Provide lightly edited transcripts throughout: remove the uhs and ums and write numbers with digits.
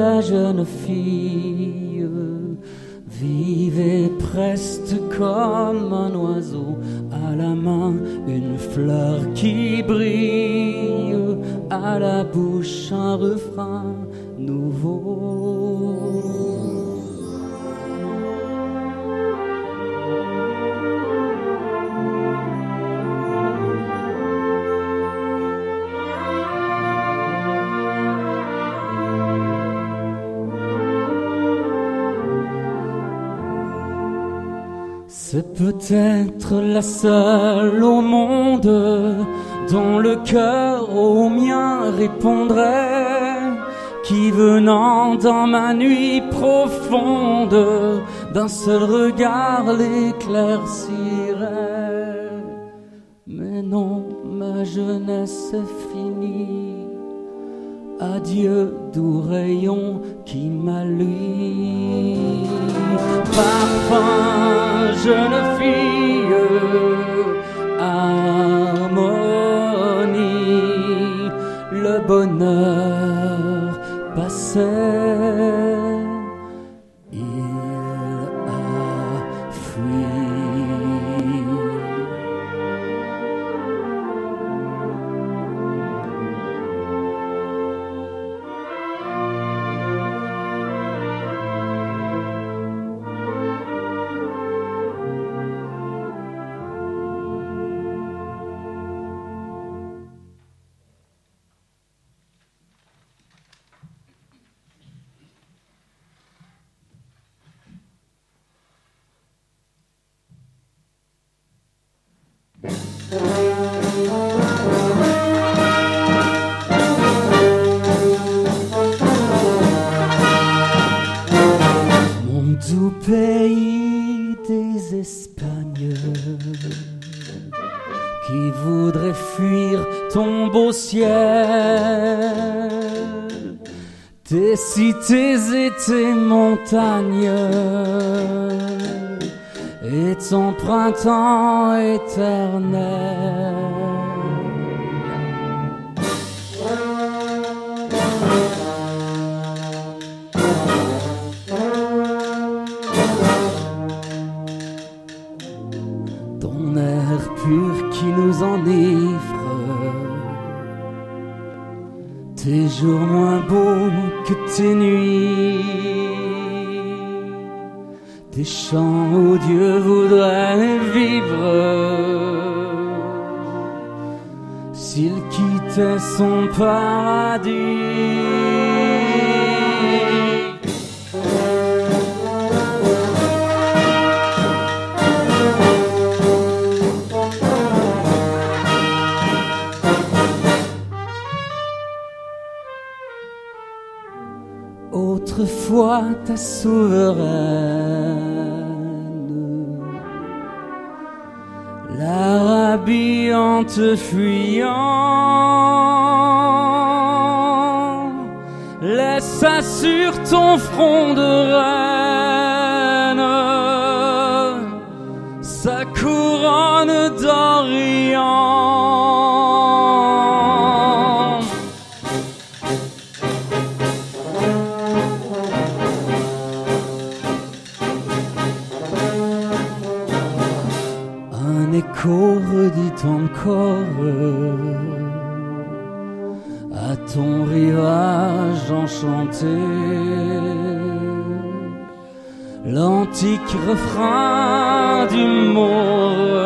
la jeune fille, vive et preste comme un oiseau, à la main une fleur qui brille, à la bouche un refrain nouveau. C'est peut-être la seule au monde dont le cœur au mien répondrait, qui venant dans ma nuit profonde d'un seul regard l'éclaircirait. Mais non, ma jeunesse est finie. Adieu, doux rayon qui m'allume. Parfum, jeune fille, harmonie, le bonheur passait, il a fui. Mon doux pays des Espagnols, qui voudrait fuir ton beau ciel, tes cités et tes montagnes, et ton printemps éternel. Ton air pur qui nous enivre, tes jours moins beaux que tes nuits, des chants où Dieu voudrait vivre s'il quittait son paradis. Autrefois ta souveraine, l'Arabie en te fuyant, laissa sur ton front de reine sa couronne d'Orient. Un écho redit encore à ton rivage enchanté l'antique refrain d'humour.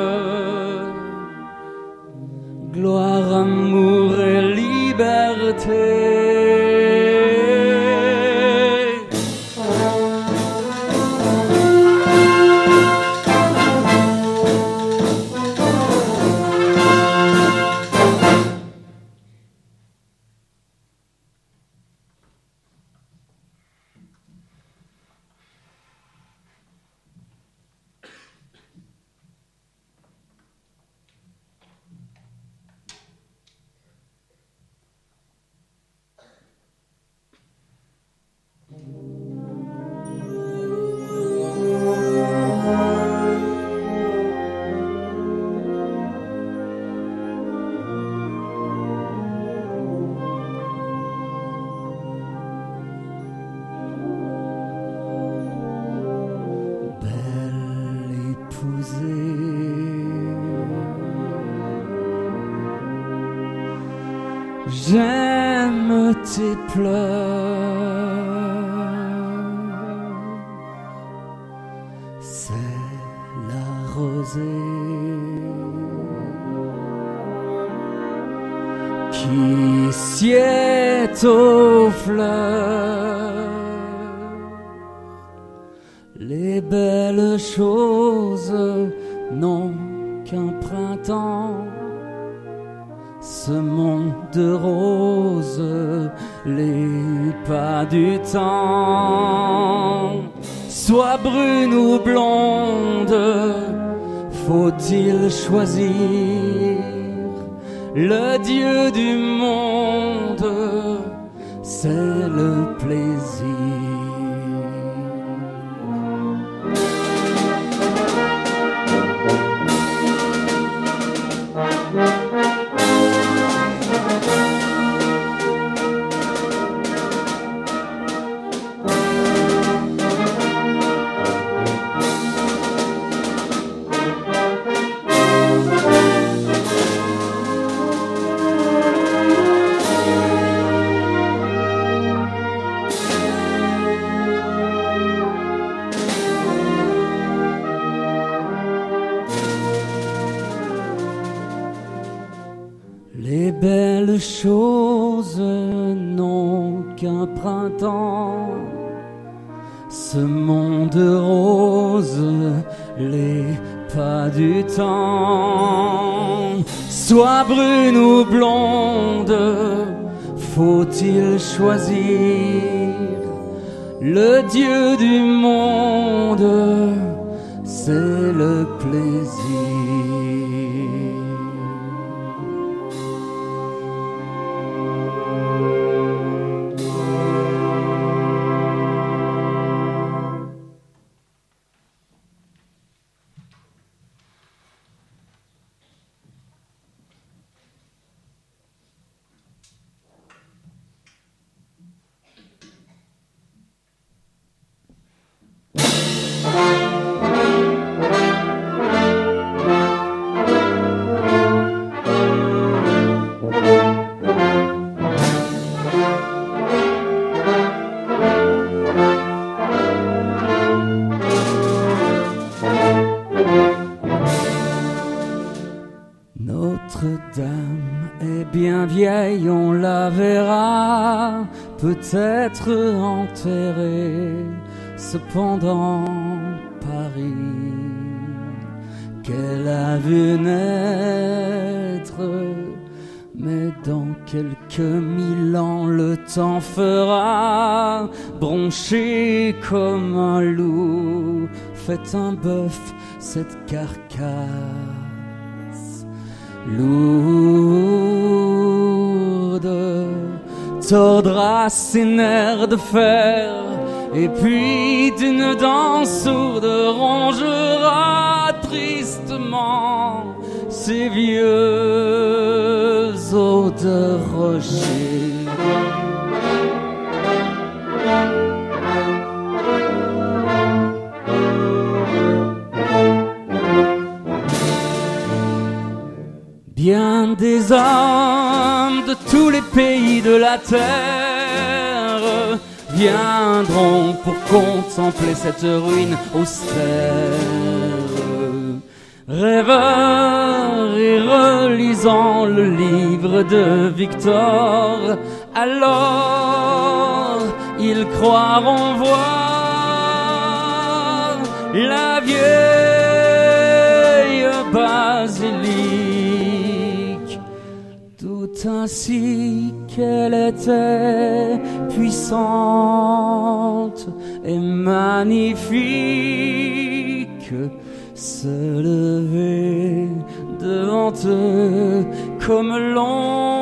Gloire, amour et liberté. j'aime tes pleurs. C'est la rosée qui sied aux fleurs. Les belles choses n'ont qu'un printemps. Ce monde de roses, les pas du temps. Soit brune ou blonde, faut-il choisir? Le Dieu du monde, c'est le plaisir. Les belles choses n'ont qu'un printemps. Ce monde rose, les pas du temps. Soit brune ou blonde, faut-il choisir? Le Dieu du monde, c'est le plaisir. Notre-Dame est bien vieille, on la verra peut-être enterrée. Cependant, Paris, qu'elle a vu naître, mais dans quelques 1000 ans, le temps fera broncher comme un loup. Faites un bœuf, cette carcasse lourde tordra ses nerfs de fer, et puis d'une dent sourde rongera tristement ses vieux os de rocher. Bien des hommes de tous les pays de la terre viendront pour contempler cette ruine austère. Rêveurs et relisant le livre de Victor, alors ils croiront voir la vieille basilique, tout ainsi qu'elle était puissante et magnifique, se lever devant eux comme l'ombre